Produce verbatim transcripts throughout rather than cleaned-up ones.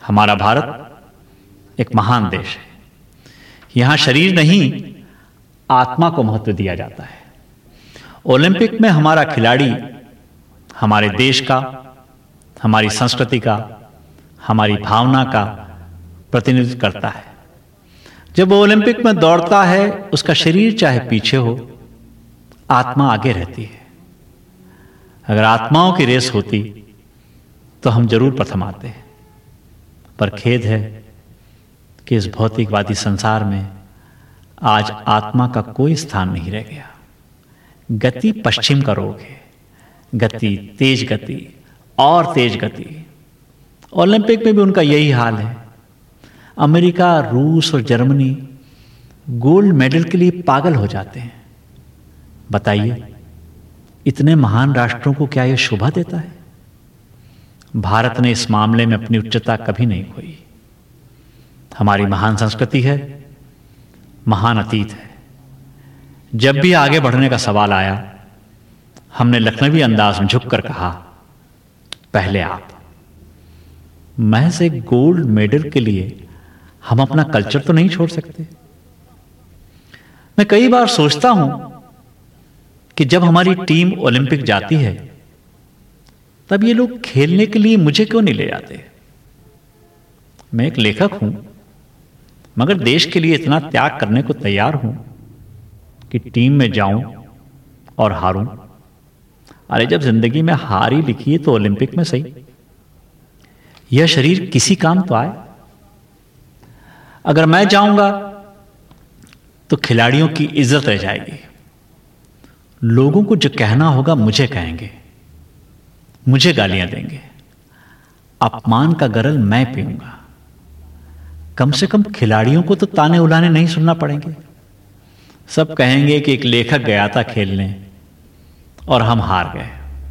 हमारा भारत एक महान देश है। यहां शरीर नहीं, आत्मा को महत्व दिया जाता है। ओलंपिक में हमारा खिलाड़ी हमारे देश का, हमारी संस्कृति का, हमारी भावना का प्रतिनिधित्व करता है। जब वो ओलंपिक में दौड़ता है, उसका शरीर चाहे पीछे हो, आत्मा आगे रहती है। अगर आत्माओं की रेस होती तो हम जरूर प्रथम आते हैं, पर खेद है कि इस भौतिकवादी संसार में आज आत्मा का कोई स्थान नहीं रह गया। गति पश्चिम का रोग है, गति, तेज गति और तेज गति। ओलंपिक में भी उनका यही हाल है। अमेरिका, रूस और जर्मनी गोल्ड मेडल के लिए पागल हो जाते हैं। बताइए, इतने महान राष्ट्रों को क्या यह शोभा देता है? भारत ने इस मामले में अपनी उच्चता कभी नहीं खोई। हमारी महान संस्कृति है, महान अतीत है। जब भी आगे बढ़ने का सवाल आया, हमने लखनवी अंदाज में झुककर कहा, पहले आप। महज एक गोल्ड मेडल के लिए हम अपना कल्चर तो नहीं छोड़ सकते। मैं कई बार सोचता हूं कि जब हमारी टीम ओलंपिक जाती है, तब ये लोग खेलने के लिए मुझे क्यों नहीं ले जाते? मैं एक लेखक हूं, मगर देश के लिए इतना त्याग करने को तैयार हूं कि टीम में जाऊं और हारूं। अरे जब जिंदगी में हार ही लिखी है तो ओलंपिक में सही। यह शरीर किसी काम तो आए। अगर मैं जाऊंगा तो खिलाड़ियों की इज्जत रह जाएगी। लोगों को जो कहना होगा मुझे कहेंगे, मुझे गालियां देंगे, अपमान का गरल मैं पीऊंगा। कम से कम खिलाड़ियों को तो ताने उलाने नहीं सुनना पड़ेंगे। सब कहेंगे कि एक लेखक गया था खेलने और हम हार गए।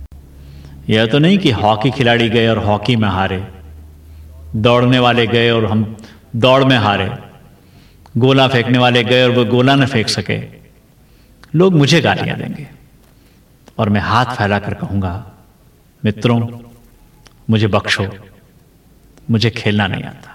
यह तो नहीं कि हॉकी खिलाड़ी गए और हॉकी में हारे, दौड़ने वाले गए और हम दौड़ में हारे, गोला फेंकने वाले गए और वो गोला न फेंक सके। लोग मुझे गालियां देंगे और मैं हाथ फैलाकर कहूंगा, मित्रों मुझे बख्शो, मुझे खेलना नहीं आता।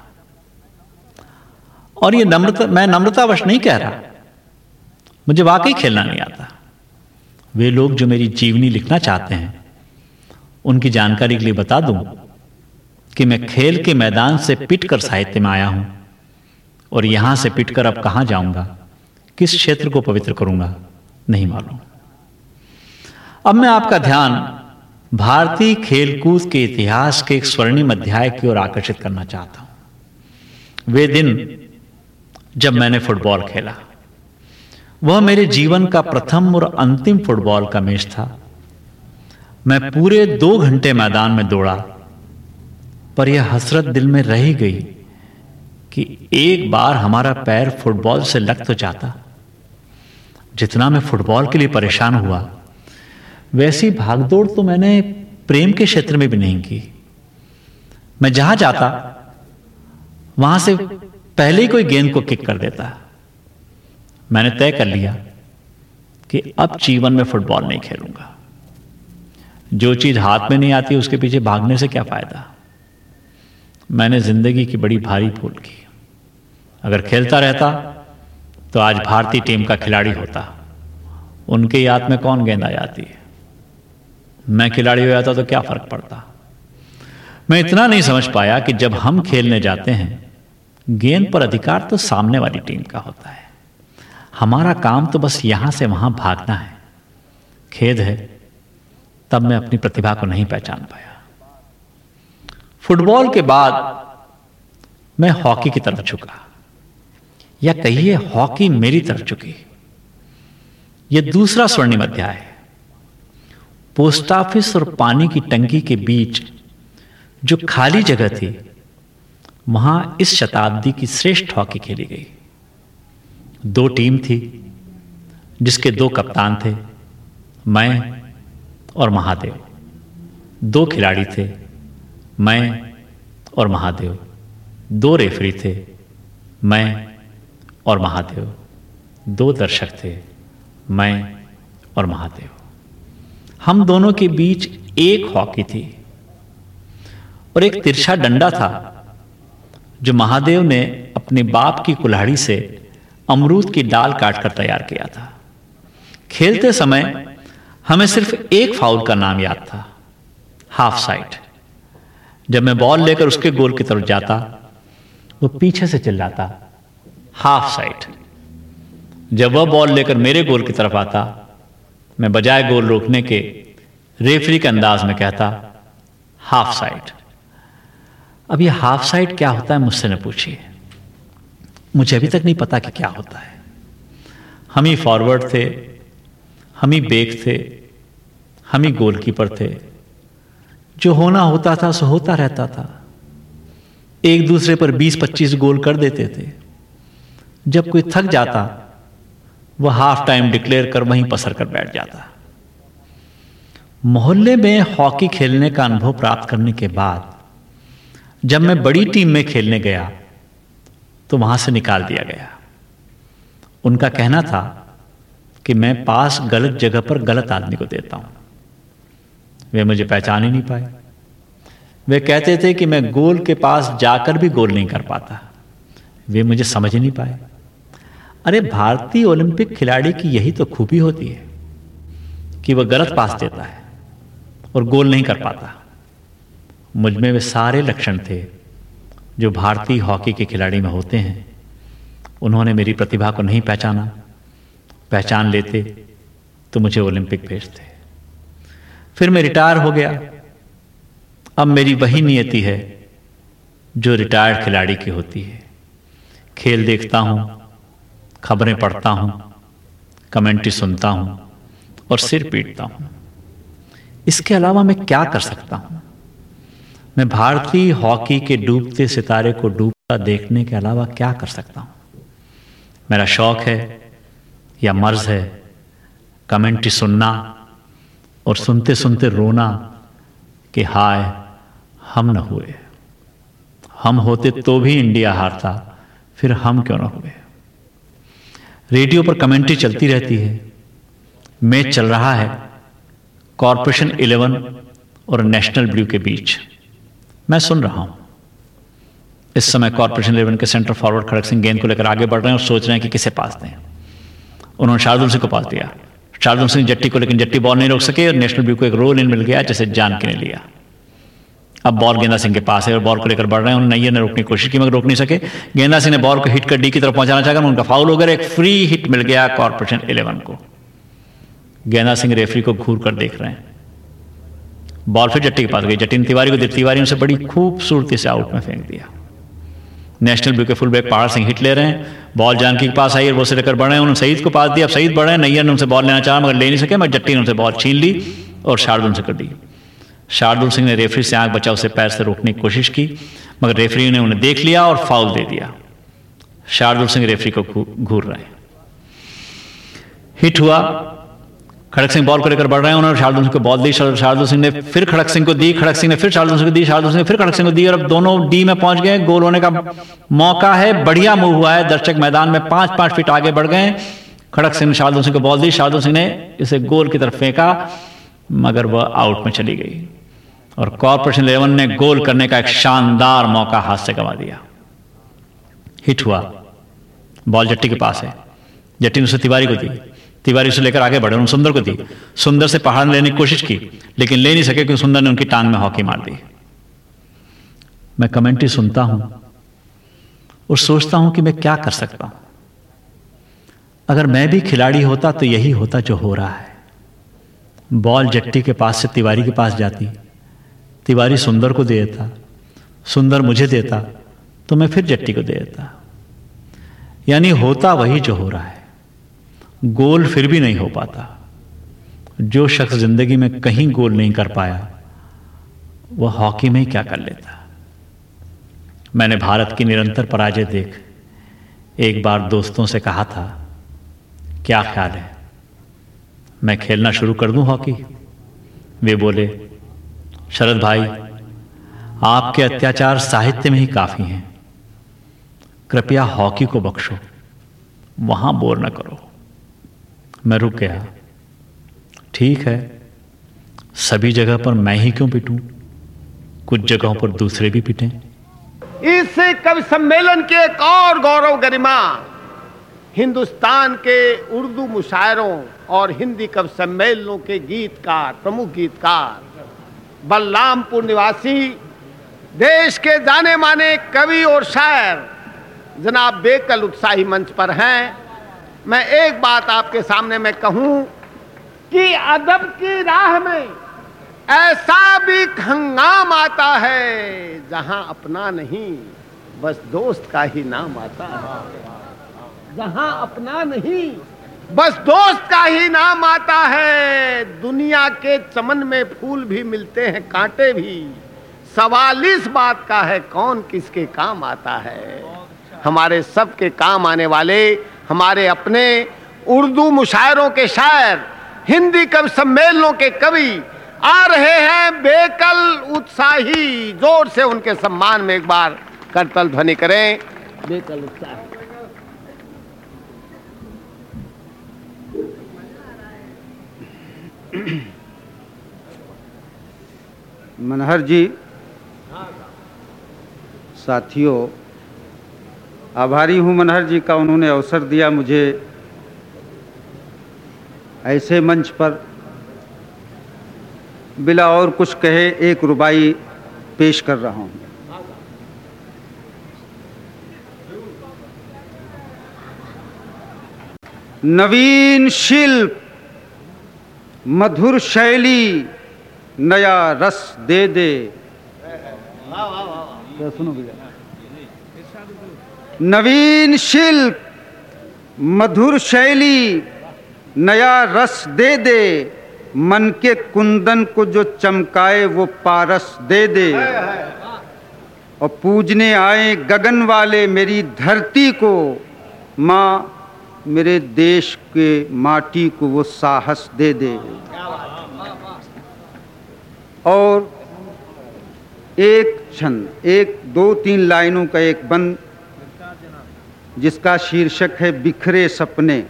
और ये नम्रता, मैं नम्रतावश नहीं कह रहा, मुझे वाकई खेलना नहीं आता। वे लोग जो मेरी जीवनी लिखना चाहते हैं, उनकी जानकारी के लिए बता दूं कि मैं खेल के मैदान से पिटकर साहित्य में आया हूं, और यहां से पिटकर अब कहां जाऊंगा, किस क्षेत्र को पवित्र करूंगा, नहीं मालूम। अब मैं आपका ध्यान भारतीय खेलकूद के इतिहास के एक स्वर्णिम अध्याय की ओर आकर्षित करना चाहता हूं। वे दिन जब मैंने फुटबॉल खेला, वह मेरे जीवन का प्रथम और अंतिम फुटबॉल का मैच था। मैं पूरे दो घंटे मैदान में दौड़ा, पर यह हसरत दिल में रह ही गई कि एक बार हमारा पैर फुटबॉल से लग तो जाता। जितना मैं फुटबॉल के लिए परेशान हुआ, वैसी भागदौड़ तो मैंने प्रेम के क्षेत्र में भी नहीं की। मैं जहां जाता वहां से पहले ही कोई गेंद को किक कर देता। मैंने तय कर लिया कि अब जीवन में फुटबॉल नहीं खेलूंगा। जो चीज हाथ में नहीं आती उसके पीछे भागने से क्या फायदा। मैंने जिंदगी की बड़ी भारी भूल की। अगर खेलता रहता तो आज भारतीय टीम का खिलाड़ी होता। उनके हाथ में कौन गेंद आ जाती है, मैं खिलाड़ी हो जाता तो क्या फर्क पड़ता। मैं इतना नहीं समझ पाया कि जब हम खेलने जाते हैं, गेंद पर अधिकार तो सामने वाली टीम का होता है। हमारा काम तो बस यहां से वहां भागना है। खेद है, तब मैं अपनी प्रतिभा को नहीं पहचान पाया। फुटबॉल के बाद मैं हॉकी की तरफ झुका, या कहिए हॉकी मेरी तरफ झुकी। यह दूसरा स्वर्णिम अध्याय है। पोस्ट ऑफिस और पानी की टंकी के बीच जो खाली जगह थी, वहां इस शताब्दी की श्रेष्ठ हॉकी खेली गई। दो टीम थी जिसके दो कप्तान थे, मैं और महादेव। दो खिलाड़ी थे, मैं और महादेव। दो रेफरी थे, मैं और महादेव। दो दर्शक थे, मैं और महादेव। हम दोनों के बीच एक हॉकी थी और एक तिरछा डंडा था जो महादेव ने अपने बाप की कुल्हाड़ी से अमरूद की डाल काटकर तैयार किया था। खेलते समय हमें सिर्फ एक फाउल का नाम याद था, हाफ साइड। जब मैं बॉल लेकर उसके गोल की तरफ जाता, वो पीछे से चिल्लाता, हाफ साइड। जब वह बॉल लेकर मेरे गोल की तरफ आता, मैं बजाय गोल रोकने के रेफरी के अंदाज में कहता, हाफ साइड। अब यह हाफ साइड क्या होता है मुझसे न पूछिए, मुझे अभी तक नहीं पता कि क्या होता है। हम ही फॉरवर्ड थे, हम ही बैक थे, हम ही गोलकीपर थे। जो होना होता था सो होता रहता था। एक दूसरे पर बीस पच्चीस गोल कर देते थे। जब कोई थक जाता, वह हाफ टाइम डिक्लेयर कर वहीं पसर कर बैठ जाता। मोहल्ले में हॉकी खेलने का अनुभव प्राप्त करने के बाद जब मैं बड़ी टीम में खेलने गया तो वहां से निकाल दिया गया। उनका कहना था कि मैं पास गलत जगह पर गलत आदमी को देता हूं। वे मुझे पहचान ही नहीं पाए। वे कहते थे कि मैं गोल के पास जाकर भी गोल नहीं कर पाता। वे मुझे समझ ही नहीं पाए। अरे भारतीय ओलंपिक खिलाड़ी की यही तो खूबी होती है कि वह गलत पास देता है और गोल नहीं कर पाता। मुझ में वे सारे लक्षण थे जो भारतीय हॉकी के खिलाड़ी में होते हैं। उन्होंने मेरी प्रतिभा को नहीं पहचाना। पहचान लेते तो मुझे ओलंपिक भेजते। फिर मैं रिटायर हो गया। अब मेरी वही नियति है जो रिटायर्ड खिलाड़ी की होती है। खेल देखता हूं, खबरें पढ़ता हूं, कमेंट्री सुनता हूं और सिर पीटता हूं। इसके अलावा मैं क्या कर सकता हूं? मैं भारतीय हॉकी के डूबते सितारे को डूबता देखने के अलावा क्या कर सकता हूं? मेरा शौक है या मर्ज है कमेंट्री सुनना और सुनते सुनते रोना कि हाय हम न हुए। हम होते तो भी इंडिया हारता, फिर हम क्यों न हुए। रेडियो पर कमेंट्री चलती रहती है। मैच चल रहा है कॉर्पोरेशन इलेवन और नेशनल ब्लू के बीच। मैं सुन रहा हूं। इस समय कॉर्पोरेशन इलेवन के सेंटर फॉरवर्ड खड़क सिंह गेंद को लेकर आगे बढ़ रहे हैं और सोच रहे हैं कि किसे पास दें। उन्होंने शार्दुल सिंह को पास दिया। शार्दुल सिंह जट्टी को, लेकिन जट्टी बॉल नहीं रोक सके और नेशनल ब्लू को एक रोल इन मिल गया जैसे जानकी ने लिया। अब बॉल गेंदा सिंह के पास है और बॉल को लेकर बढ़ रहे हैं। उन्होंने नैयर ने रोकने की कोशिश की मगर रोक नहीं सके। गेंदा सिंह ने बॉल को हिट कर डी की तरफ पहुंचाना चाहा, उनका फाउल हो गया। एक फ्री हिट मिल गया कॉर्पोरेशन इलेवन को। गेंदा सिंह रेफरी को घूर कर देख रहे हैं। बॉल फिर जट्टी के पास गई। जट्टी ने तिवारी को दी। तिवारी ने उसे बड़ी खूबसूरती से आउट में फेंक दिया। नेशनल ब्लू के full back Pahad Singh hit ले रहे हैं। बॉल जानकी के पास आई और वो से लेकर बढ़ रहे हैं। उन्होंने सईद को पास दिया। अब सईद बढ़ रहे हैं। नैयर ने उनसे बॉल लेना चाहा मगर ले नहीं सके। मगर जट्टी ने उनसे बॉल छीन ली और शार्दुल से कर दी। शार्दुल सिंह ने रेफरी से आंख बचा उसे पैर से रोकने की कोशिश की मगर रेफरी ने उन्हें देख लिया और फाउल दे दिया। शार्दुल सिंह रेफरी को घूर रहे हैं। हिट हुआ। खड़क सिंह बॉल को लेकर बढ़ रहे हैं। उन्होंने शार्दुल सिंह को बॉल दी। शार्दुल सिंह ने फिर खड़क सिंह को दी। खड़क सिंह ने फिर शार्दुल सिंह को दी। शार्दुल सिंह ने फिर खड़क सिंह को दी और अब दोनों डी में पहुंच गए। गोल होने का मौका है। बढ़िया मूव हुआ है। दर्शक मैदान में पांच पांच फीट आगे बढ़ गए। खड़क सिंह ने शार्दुल सिंह को बॉल दी। शार्दुल सिंह ने इसे गोल की तरफ फेंका मगर वह आउट में चली गई और कॉर्पोरेशन इलेवन ने गोल करने का एक शानदार मौका हाथ से गंवा दिया। हिट हुआ। बॉल जट्टी के पास है। जट्टी ने उसे तिवारी को दी। तिवारी उसे लेकर आगे बढ़े। उन्होंने सुंदर को दी। सुंदर से पहाड़ लेने की कोशिश की लेकिन ले नहीं सके क्योंकि सुंदर ने उनकी टांग में हॉकी मार दी। मैं कमेंट्री सुनता हूं और सोचता हूं कि मैं क्या कर सकता हूं। अगर मैं भी खिलाड़ी होता तो यही होता जो हो रहा है। बॉल जट्टी के पास से तिवारी के पास जाती। तिवारी सुंदर को दे देता। सुंदर मुझे देता तो मैं फिर जट्टी को दे देता। यानी होता वही जो हो रहा है। गोल फिर भी नहीं हो पाता। जो शख्स जिंदगी में कहीं गोल नहीं कर पाया वह हॉकी में ही क्या कर लेता। मैंने भारत की निरंतर पराजय देख एक बार दोस्तों से कहा था, क्या ख्याल है मैं खेलना शुरू कर दूं हॉकी? वे बोले, शरद भाई आपके अत्याचार साहित्य में ही काफी हैं, कृपया हॉकी को बख्शो, वहां बोर न करो। मैं रुक गया। ठीक है, सभी जगह पर मैं ही क्यों पिटूं, कुछ जगहों पर दूसरे भी पिटें। इस कवि सम्मेलन की एक और गौरव गरिमा हिंदुस्तान के उर्दू मुशायरों और हिंदी कवि सम्मेलनों के गीतकार, प्रमुख गीतकार, बलरामपुर निवासी देश के जाने माने कवि और शायर जनाब बेकल उत्साही मंच पर हैं। मैं एक बात आपके सामने में कहूं कि अदब की राह में ऐसा भी हंगाम आता है जहां अपना नहीं बस दोस्त का ही नाम आता है। जहां अपना नहीं बस दोस्त का ही नाम आता है। दुनिया के चमन में फूल भी मिलते हैं, कांटे भी। सवाल इस बात का है कौन किसके काम आता है। हमारे सबके काम आने वाले हमारे अपने उर्दू मुशायरों के शायर, हिंदी कवि सम्मेलनों के कवि आ रहे हैं बेकल उत्साही। जोर से उनके सम्मान में एक बार करतल ध्वनि करें। बेकल उत्साही। मनहर जी, साथियों, आभारी हूँ मनहर जी का, उन्होंने अवसर दिया मुझे ऐसे मंच पर बिला और कुछ कहे एक रुबाई पेश कर रहा हूँ। नवीन शिल्प, मधुर शैली, नया रस दे दे। सुनो भैया। नवीन शिल्प, मधुर शैली, नया रस दे दे। मन के कुंदन को जो चमकाए वो पारस दे दे। और पूजने आए गगन वाले मेरी धरती को, माँ मेरे देश के माटी को वो साहस दे दे। और एक छंद, एक दो तीन लाइनों का एक बंद जिसका शीर्षक है बिखरे सपने।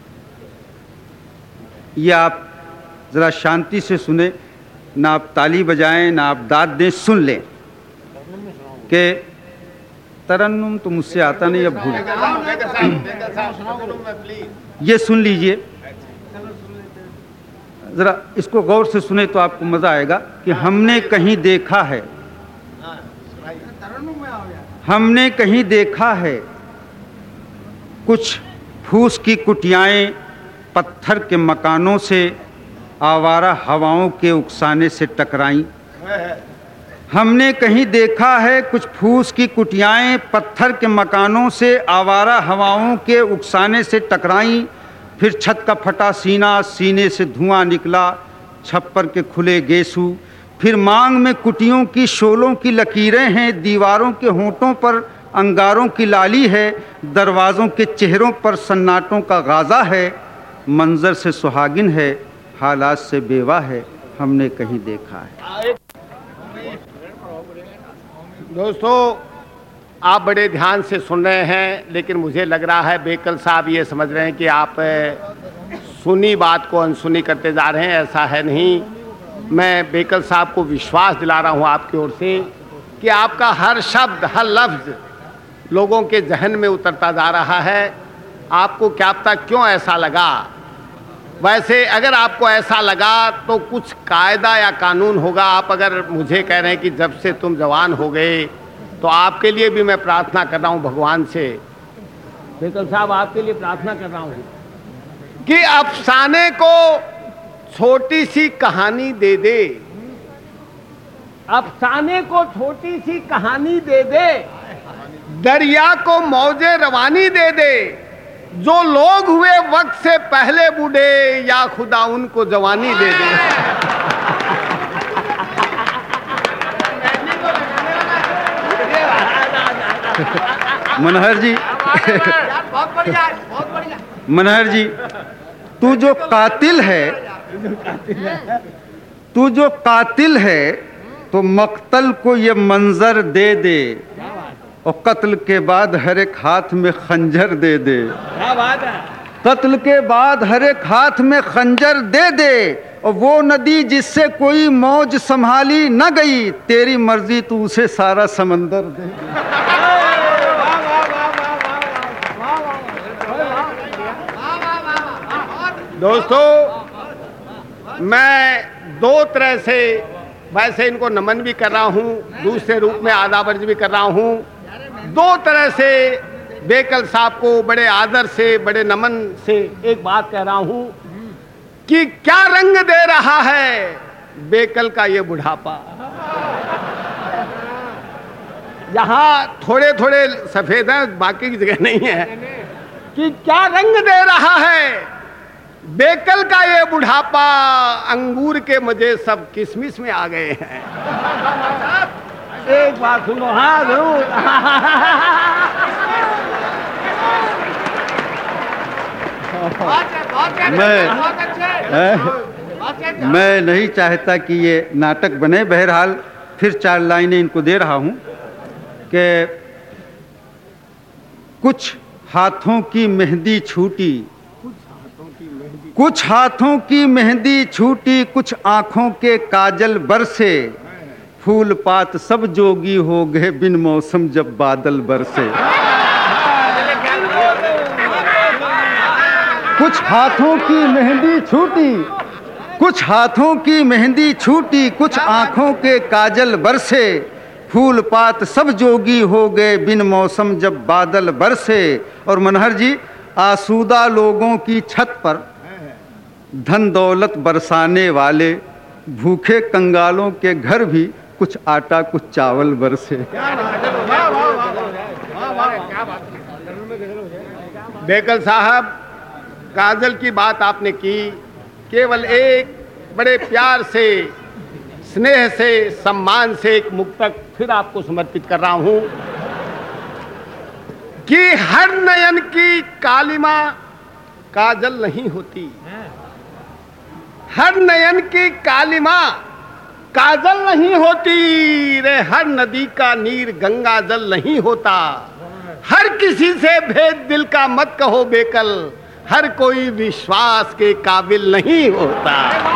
ये आप ज़रा शांति से सुने, ना आप ताली बजाएं ना आप दाद दें, सुन लें। कि तरन्नुम तो मुझसे आता नहीं, अब भूल। ये सुन लीजिए, ज़रा इसको गौर से सुने तो आपको मज़ा आएगा। कि हमने कहीं देखा है, हमने कहीं देखा है कुछ फूस की कुटियाएं पत्थर के मकानों से आवारा हवाओं के उकसाने से टकराई। हमने कहीं देखा है कुछ फूस की कुटियाएं पत्थर के मकानों से आवारा हवाओं के उकसाने से टकराई। फिर छत का फटा सीना, सीने से धुआं निकला, छप्पर के खुले गेसू। फिर मांग में कुटियों की शोलों की लकीरें हैं, दीवारों के होंठों पर अंगारों की लाली है, दरवाज़ों के चेहरों पर सन्नाटों का गाज़ा है। मंजर से सुहागिन है, हालात से बेवा है, हमने कहीं देखा है। दोस्तों, आप बड़े ध्यान से सुन रहे हैं, लेकिन मुझे लग रहा है बेकल साहब ये समझ रहे हैं कि आप सुनी बात को अनसुनी करते जा रहे हैं। ऐसा है नहीं। मैं बेकल साहब को विश्वास दिला रहा हूँ आपकी ओर से कि आपका हर शब्द, हर लफ्ज़ लोगों के जहन में उतरता जा रहा है। आपको क्या पता क्यों ऐसा लगा। वैसे अगर आपको ऐसा लगा तो कुछ कायदा या कानून होगा। आप अगर मुझे कह रहे हैं कि जब से तुम जवान हो गए, तो आपके लिए भी मैं प्रार्थना कर रहा हूँ भगवान से। बेकल साहब, आपके लिए प्रार्थना कर रहा हूँ कि अफसाने को छोटी सी कहानी दे दे, अफसाने को छोटी सी कहानी दे दे, दरिया को मौजे रवानी दे दे। जो लोग हुए वक्त से पहले बूढ़े, या खुदा उनको जवानी दे दे। मनहर जी, बहुत बढ़िया, बहुत बढ़िया। मनहर जी, तू जो कातिल है, तू जो कातिल है, तो मक्तल को ये मंजर दे दे, और कत्ल के बाद हर एक हाथ में खंजर दे दे। क्या बात है। कत्ल के बाद हर एक हाथ में खंजर दे दे, और वो नदी जिससे कोई मौज संभाली न गई, तेरी मर्जी तू उसे सारा समंदर दे। दोस्तों, मैं दो तरह से वैसे इनको नमन भी कर रहा हूँ, दूसरे रूप में आदावर्ज भी कर रहा हूँ। दो तरह से बेकल साहब को बड़े आदर से, बड़े नमन से एक बात कह रहा हूँ कि क्या रंग दे रहा है बेकल का ये बुढ़ापा। यहाँ थोड़े थोड़े सफेद हैं, बाकी की जगह नहीं है। कि क्या रंग दे रहा है बेकल का ये बुढ़ापा, अंगूर के मजे सब किशमिश में आ गए हैं। एक बात सुनो, हाँ जरूर। मैं मैं नहीं चाहता कि ये नाटक बने। बहरहाल फिर चार लाइनें इनको दे रहा हूँ कि कुछ हाथों की मेहंदी छूटी, कुछ हाथों की मेहंदी छूटी, कुछ आंखों के काजल बरसे, फूल पात सब जोगी हो गए बिन मौसम जब बादल बरसे। कुछ हाथों की मेहंदी छूटी, कुछ हाथों की मेहंदी छूटी, कुछ आंखों के काजल बरसे, फूल पात सब जोगी हो गए बिन मौसम जब बादल बरसे। और मनहर जी, आसूदा लोगों की छत पर धन दौलत बरसाने वाले, भूखे कंगालों के घर भी कुछ आटा कुछ चावल बरसे। बेकल साहब, काजल की बात आपने की, केवल एक बड़े प्यार से, स्नेह से, सम्मान से एक मुक्तक फिर आपको समर्पित कर रहा हूं कि हर नयन की कालिमा काजल नहीं होती, हर नयन की कालिमा काजल नहीं होती रे, हर नदी का नीर गंगा जल नहीं होता। हर किसी से भेद दिल का मत कहो बेकल, हर कोई विश्वास के काबिल नहीं होता।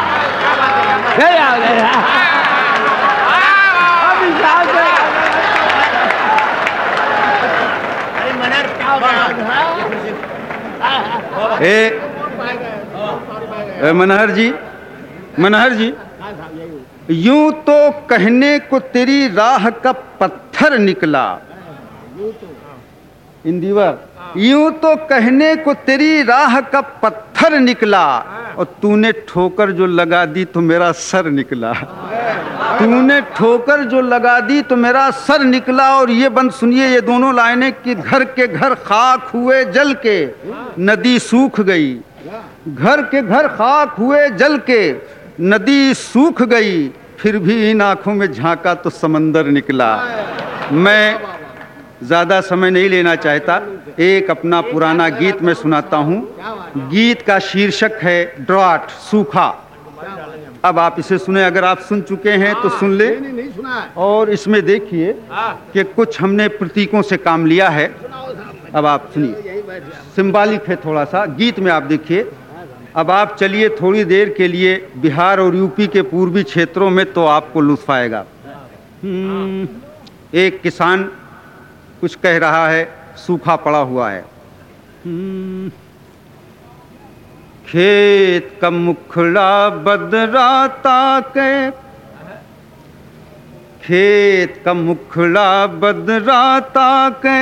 ए, ए मनहर जी, मनहर जी, यूं तो कहने को तेरी राह का पत्थर निकला, इंदिवर, यूं तो कहने को तेरी राह का पत्थर निकला, और तूने ठोकर जो लगा दी तो मेरा सर निकला। तूने ठोकर जो लगा दी तो मेरा सर निकला। और ये बंद सुनिए, ये दोनों लाइनें कि घर के घर खाक हुए जल के, नदी सूख गई। घर के घर खाक हुए जल के, नदी सूख गई, फिर भी इन आंखों में झांका तो समंदर निकला। मैं ज़्यादा समय नहीं लेना चाहता, एक अपना पुराना गीत मैं सुनाता हूँ। गीत का शीर्षक है ड्रॉट, सूखा। अब आप इसे सुने, अगर आप सुन चुके हैं तो सुन ले। और इसमें देखिए कि कुछ हमने प्रतीकों से काम लिया है। अब आप सुनिए, सिंबॉलिक है थोड़ा सा, गीत में आप देखिए। अब आप चलिए थोड़ी देर के लिए बिहार और यूपी के पूर्वी क्षेत्रों में, तो आपको लुत्फ आएगा। एक किसान कुछ कह रहा है, सूखा पड़ा हुआ है। खेत का मुखड़ा बदराता के, खेत का मुखड़ा बदराता के,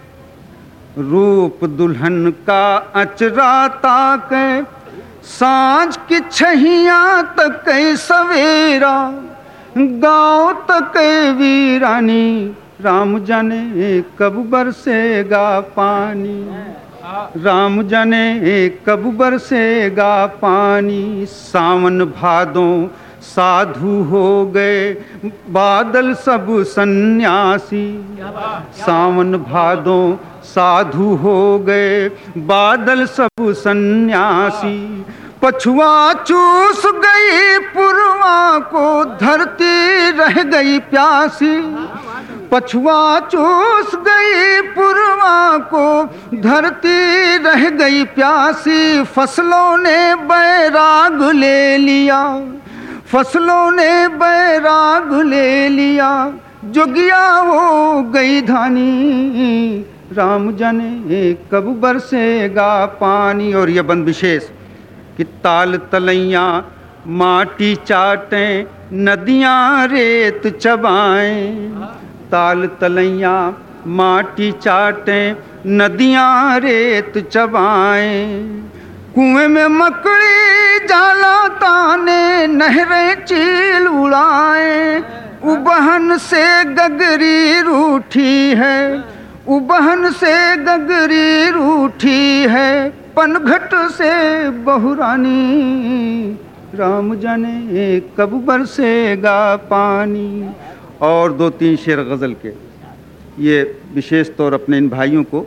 रूप दुल्हन का अचराता के, सांझ की छहिया तक सवेरा, गांव तक वीरानी, राम जाने कब बरसेगा पानी, राम जाने कब बरसेगा पानी। सावन भादों साधु हो गए बादल सब सन्यासी, सावन भादों साधु हो गए बादल सब सन्यासी। पछुआ चूस गई पुरवा को, धरती रह गई प्यासी, पछुआ चूस गई पुरवा को, धरती रह गई प्यासी, फसलों ने बैराग ले लिया, फसलों ने बैराग ले लिया, जोगिया हो गई धानी, राम जाने कब बरसेगा पानी। और यह बंद विशेष कि ताल तलैया माटी चाटें, नदियाँ रेत चबाएं, ताल तलैया माटी चाटें, नदियाँ रेत चबाएं, कुएं में मकड़ी जाला ताने, नहरें चील उड़ाएं, उबहन से गगरी रूठी है, उबहन से गगरी रूठी है, पनघट से बहुरानी, राम जाने कब बरसेगा पानी। और दो तीन शेर गज़ल के, ये विशेष तौर अपने इन भाइयों को।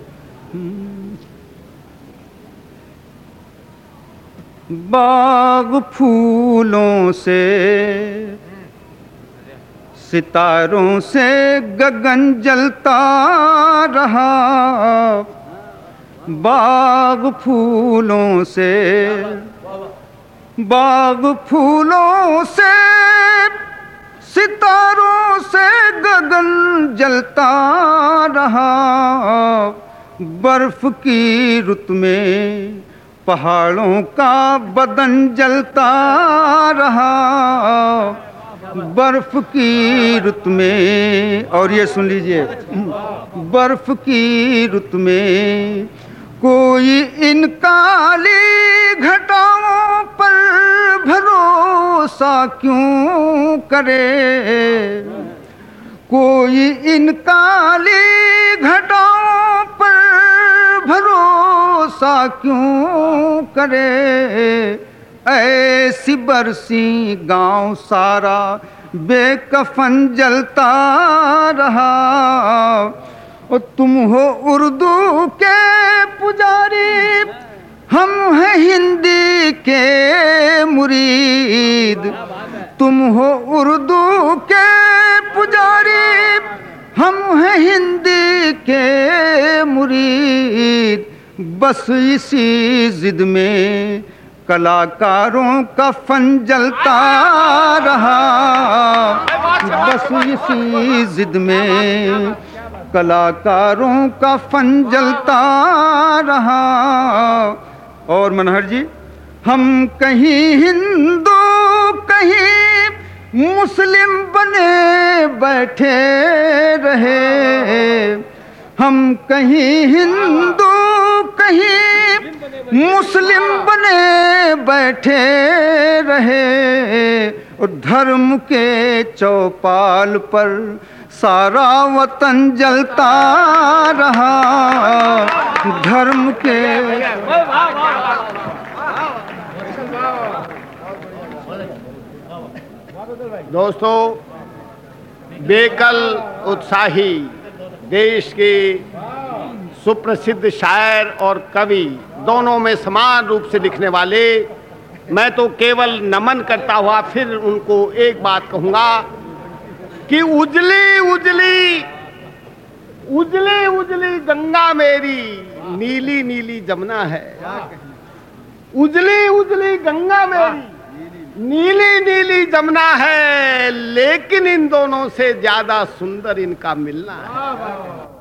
बाग फूलों से, सितारों से गगन जलता रहा, बाग फूलों से, बाग फूलों से, सितारों से गगन जलता रहा, बर्फ की रुत में पहाड़ों का बदन जलता रहा, बर्फ की रुत में। और ये सुन लीजिए, बर्फ की रुत में कोई इन काली घटाओं पर भरोसा क्यों करे, कोई इन काली घटाओं पर भरोसा क्यों करे, ऐसी बरसी गांव सारा बेकफन जलता रहा, और तुम हो उर्दू के पुजारी, हम हैं हिंदी के मुरीद, तुम हो उर्दू के पुजारी, हम हैं हिंदी के मुरीद, बस इसी जिद में कलाकारों का फन जलता रहा, बस इसी जिद में कलाकारों का फन जलता रहा। और मनहर जी, हम कहीं हिंदू कहीं मुस्लिम बने बैठे रहे, हम कहीं हिंदू कहीं मुस्लिम बने बैठे रहे, और धर्म के चौपाल पर सारा वतन जलता रहा, धर्म के। दोस्तों, बेकल उत्साही देश के सुप्रसिद्ध शायर और कवि, दोनों में समान रूप से लिखने वाले, मैं तो केवल नमन करता हुआ फिर उनको एक बात कहूँगा कि उजली उजली उजली उजली गंगा मेरी, नीली नीली जमुना है, उजली उजली गंगा मेरी, नीली नीली जमुना है, लेकिन इन दोनों से ज्यादा सुंदर इनका मिलना है।